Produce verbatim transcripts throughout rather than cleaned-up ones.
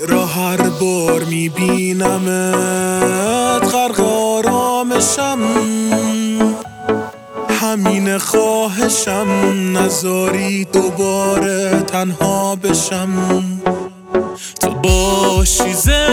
را هر بار میبینمت غرق آرامشم، همین خواهشم نذاری دوباره تنها بشم. تو باشی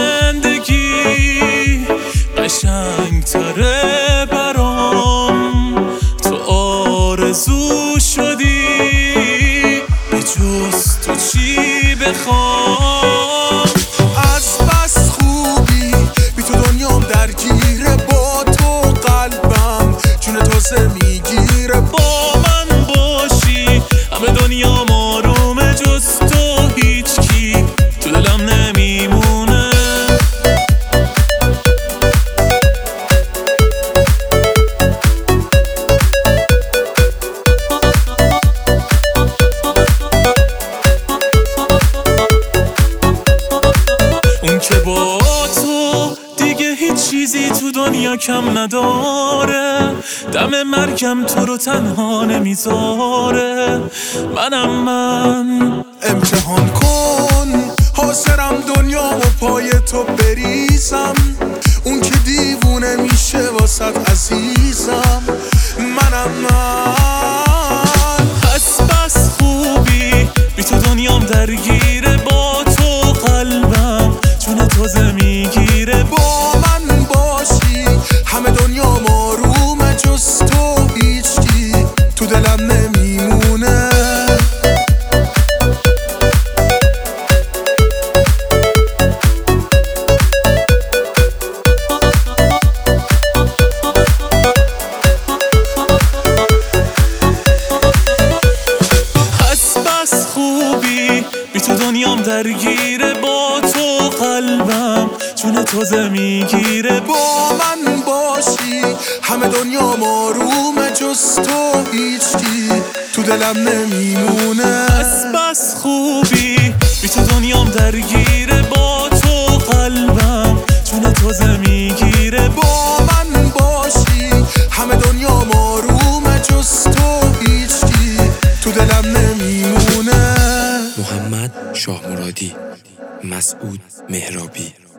زندگی قشنگ تره برام، تو آرزو شدی به جز تو چی بخوام. از بس خوبی بی تو دنیام درگیره، با تو قلبم جون تازه میگیره. با من باشی همه دنیام آرومه، جز تو هیچ کی تو دلم نمیمونه. اون که با تو دیگه هیچ چیزی تو دنیا کم نداره، دم مرگم تو رو تنها نمیذاره. منم من امتحان کن، حاضرم دنیا و پای تو بریزم. اون که دیوونه میشه واسد عزیزم. منم من بس بس خوبی بی تو دنیام درگیره، با تو قلبم جون تازه میگیره. با من باشی همه دنیام آرومه، جز تو هیچکی تو دلم نمیمونه. بی تو دنیام درگیره، با تو قلبم جون تازه میگیره. با من باشی همه دنیام آرومه، جز تو هیچکی تو دلم نمیمونه. بس بس خوبی بی تو دنیام درگیره، با تو قلبم جون تازه میگیره. با من باشی همه دنیام آرومه، جز تو هیچکی تو دلم نمیمونه. محمد شاه مرادی، مسعود مهرابی.